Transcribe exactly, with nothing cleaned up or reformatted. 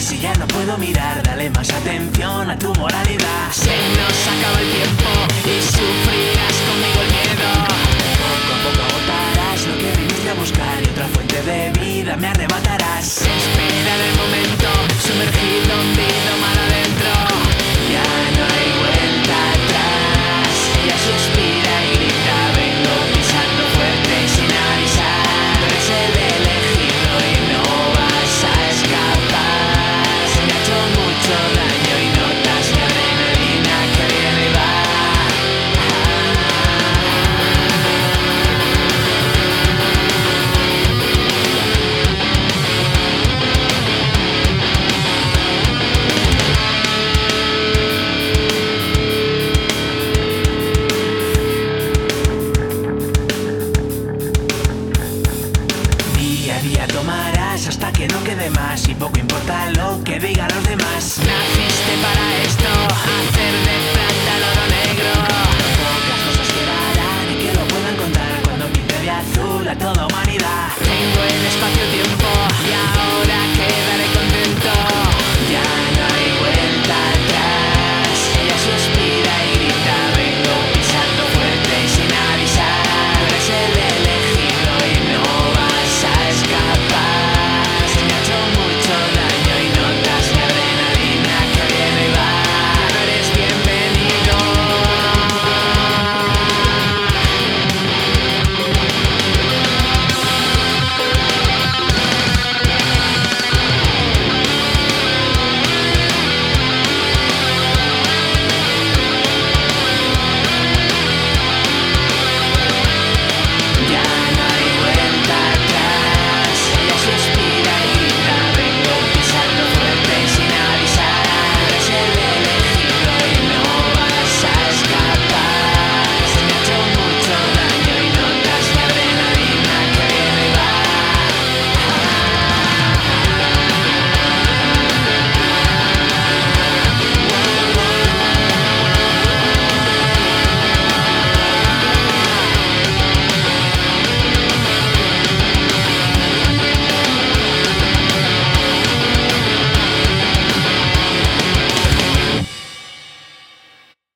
si ya no puedo mirar, dale más atención a tu moralidad. Se nos acaba el tiempo y sufrirás conmigo el miedo. Poco a poco agotarás lo que viniste a buscar y otra fuente de vida me arrebatarás. Espera en el momento, sumergido, hundido, mar adentro.